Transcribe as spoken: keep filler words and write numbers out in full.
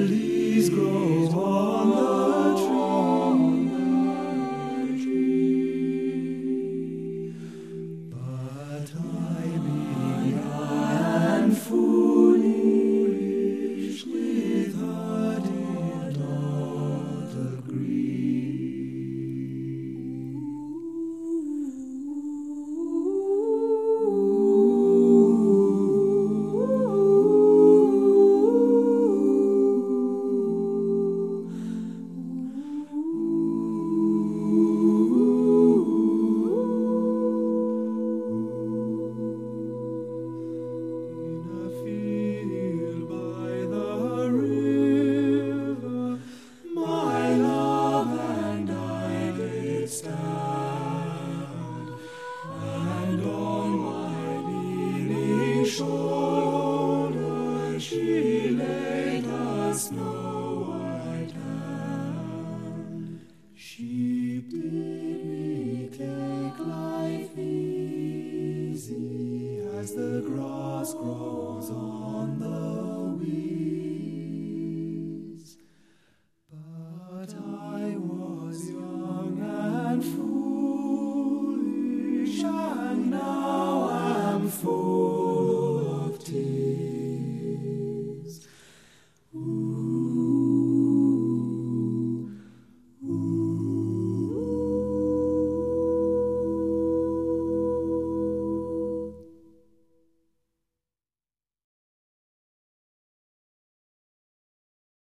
leaves grow on the tree, but I, being young and foolish, with her did not agree. And on my leaning shoulder she laid her snow-white hand. She bid me take life easy as the grass grows on the weed.